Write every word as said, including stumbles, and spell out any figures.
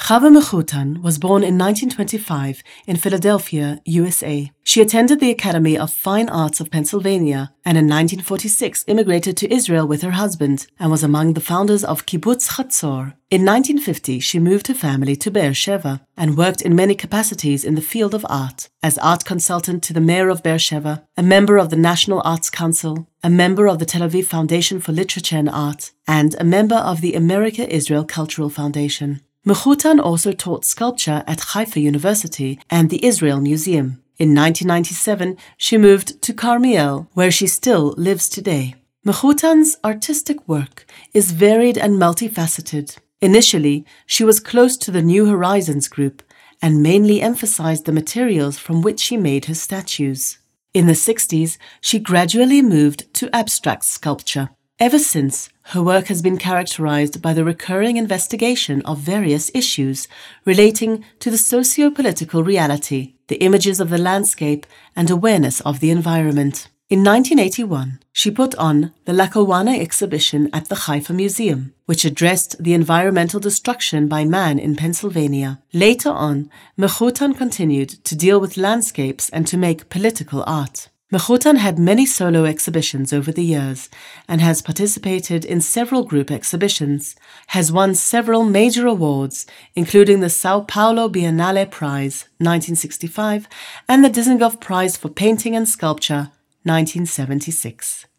Chava Mechutan was born in nineteen twenty-five in Philadelphia, U S A. She attended the Academy of Fine Arts of Pennsylvania and in nineteen forty-six immigrated to Israel with her husband and was among the founders of Kibbutz Chatzor. In nineteen fifty, she moved her family to Be'er Sheva and worked in many capacities in the field of art, as art consultant to the mayor of Be'er Sheva, a member of the National Arts Council, a member of the Tel Aviv Foundation for Literature and Art, and a member of the America-Israel Cultural Foundation. Mechutan also taught sculpture at Haifa University and the Israel Museum. In nineteen ninety-seven, she moved to Carmiel, where she still lives today. Mechutan's artistic work is varied and multifaceted. Initially, she was close to the New Horizons group and mainly emphasized the materials from which she made her statues. In the sixties, she gradually moved to abstract sculpture. Ever since, her work has been characterized by the recurring investigation of various issues relating to the socio-political reality, the images of the landscape, and awareness of the environment. In nineteen eighty-one, she put on the Lackawanna exhibition at the Haifa Museum, which addressed the environmental destruction by man in Pennsylvania. Later on, Mechutan continued to deal with landscapes and to make political art. Mechutan had many solo exhibitions over the years and has participated in several group exhibitions, has won several major awards, including the Sao Paulo Biennale Prize, nineteen sixty-five, and the Dizengoff Prize for Painting and Sculpture, nineteen seventy-six.